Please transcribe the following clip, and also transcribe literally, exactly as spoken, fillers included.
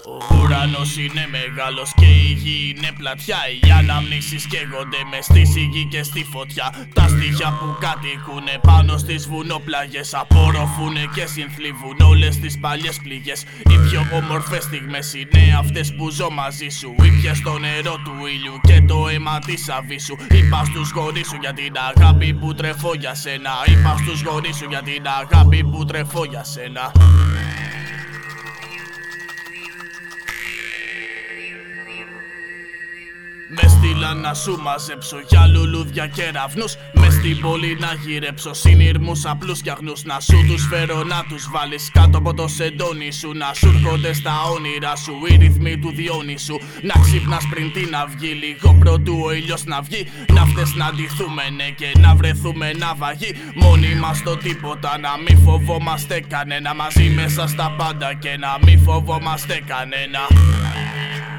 Ο ουρανός είναι μεγάλος και η γη είναι πλατιά. Οι αναμνήσεις καίγονται μες στη σιγή και στη φωτιά. Τα στοιχεία που κατοικούνε πάνω στις βουνοπλάγες απορροφούνε και συνθλίβουν όλες τις παλιές πληγές. Οι πιο όμορφες στιγμές είναι αυτές που ζω μαζί σου. Ήπιες το νερό του ήλιου και το αίμα της αβύσσου. Είπα στους γονείς σου για την αγάπη που τρεφώ για σένα. Είπα στους γονείς σου για την αγάπη που τρεφώ για σένα. Με στείλα να σου μαζέψω για λουλούδια και ραυνούς. Μες στην πόλη να γυρέψω συνειρμούς απλούς κι αγνούς. Να σου τους φέρω να τους βάλεις κάτω από το σεντόνι σου. Να σου έρχονται στα όνειρά σου οι ρυθμοί του Διόνυσου. Να ξύπνας πριν την αυγή, λίγο πρωτού ο ήλιος να βγει. Ναύτες να ντυθούμε ναι και να βρεθούμε ναυαγοί. Μόνοι μας στο τίποτα, να μη φοβόμαστε κανένα. Μαζί μέσα στα πάντα και να μη φοβόμαστε κανένα.